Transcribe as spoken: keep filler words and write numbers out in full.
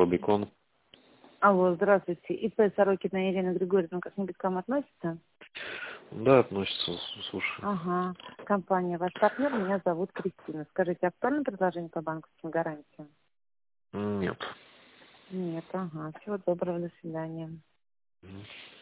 Рубикон. Алло, здравствуйте. ИП Сорокина Ирина Григорьевна как-нибудь к вам относится? Да, относится, слушай. Ага. Компания «Ваш партнер», меня зовут Кристина. Скажите, актуальное предложение по банковским гарантиям? Нет. Нет, ага. Всего доброго, до свидания. Мгм.